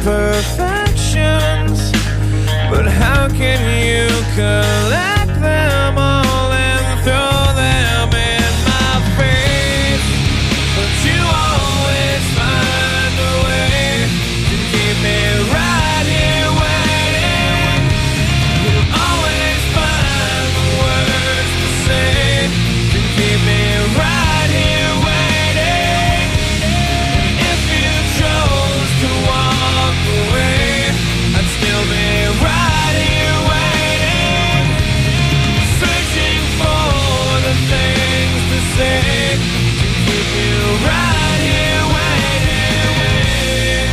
imperfections, but how can you collect them all and throw them in my face? But you always find a way to keep me right here waiting. You always find the words to say to keep me right here waiting. If you chose to walk away, I'd still be right here waiting, searching for the things to say to keep you right here waiting.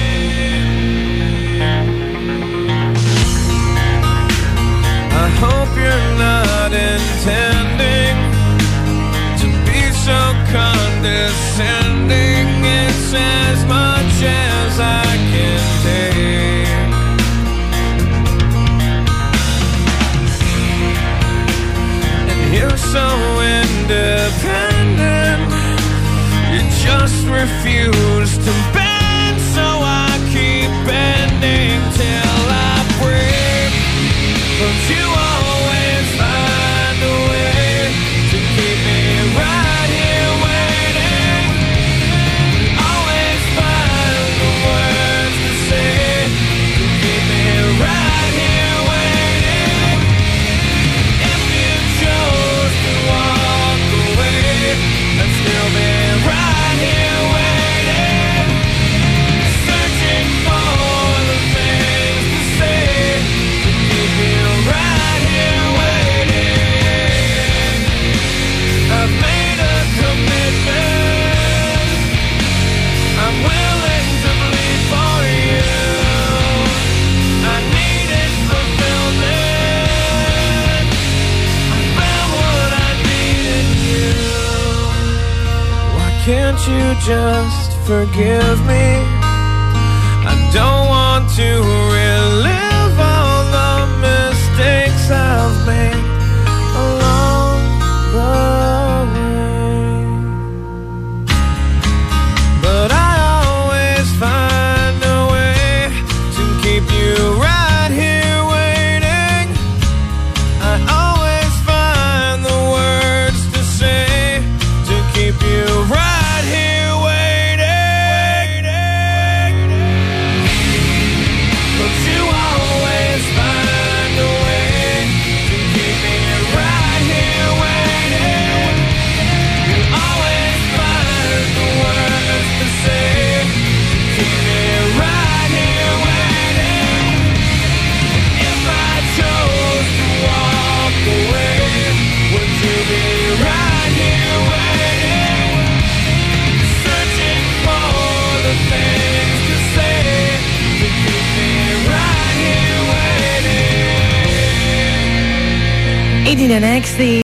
I hope you're not intending to be so condescending. It's as much as I can take. And you're so independent, you just refuse to bend, so I keep bending till I break. But you always find a way to keep me right here waiting. You always find the words to say to keep me right here waiting. If you chose to walk away, I'd still be right here waiting, searching for the things to say to keep you right here waiting. I've made a commitment, I'm willing to bleed for you. I needed fulfillment, I found what I need in you. Why can't you just forgive me? I don't want to relive all the mistakes I've made along the way. But I always find a way to keep you right here waiting. I always find the words to say to keep you right here waiting. But you always find a way to keep me right here waiting. You always find the words to say to keep me right here waiting. If I chose to walk away, would you be right here waiting, searching for the things to say to keep me right here waiting? Idina Nexti